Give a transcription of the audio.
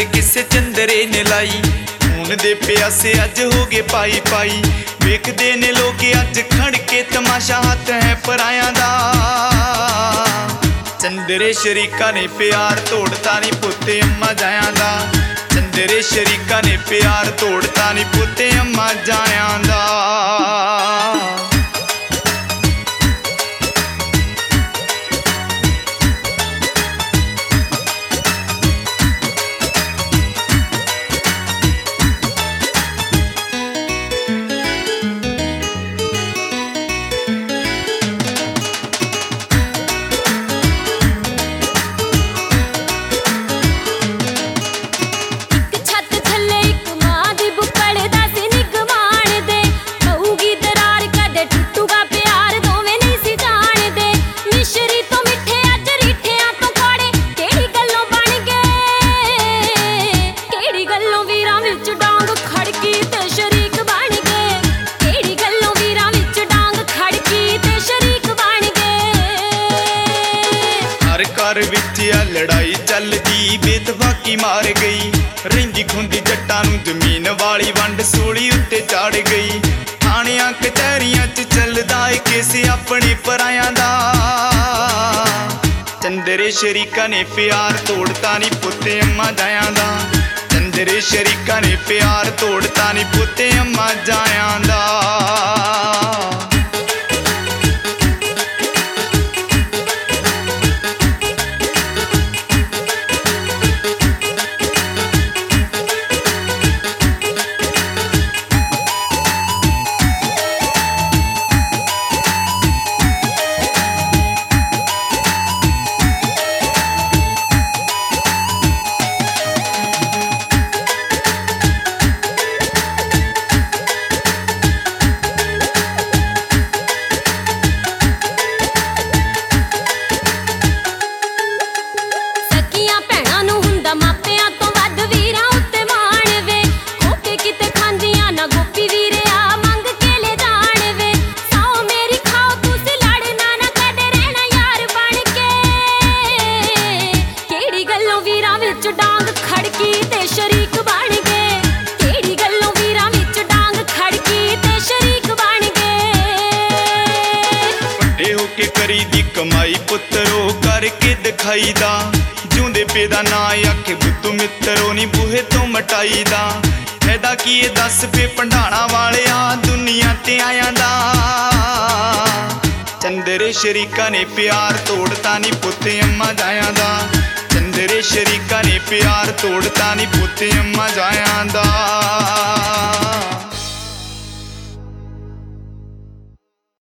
किसे चंदरे ने लाई। खून दे प्यासे अज हो गए पाई पाई, वेखदे ने लोग अज खड़ के तमाशा, हाथ है पराया दा। चंदरे शरीका ने प्यार तोड़ता नी पुते अम्मा जाया दा। चंदरे शरीका ने प्यार तोड़ता नी पुते अम्मा जाया दा। घर विच लड़ाई चलदी, बेतफाकी मार गई। रहिंदी खुंदी जट्टां नूं जमीन वाली वंड सूली उत्ते चढ़ गई। थाणियां कचहरियां च चलदा ए केस अपने परायां दा। चंदरे शरीका ने प्यार तोड़ता नी पुते अम्मा जाया दा। चंदरे शरीका ने प्यार तोड़ता नी पुते अम्मा जाया दा। करी दी कमाई पुत्रो करके दिखाई दा। जिउंदे पे दा ना आखे बुद्धू मित्रो नी बूहे तो मटाई दा। फायदा की ये दस पे भंडाणा वाले आ दुनिया ते आया दा। चंदरे शरीका ने प्यार तोड़ता नी पुते अम्मा जाया दा। चंदरे शरीका ने प्यार तोड़ता नी पुते अम्मा जाया दा।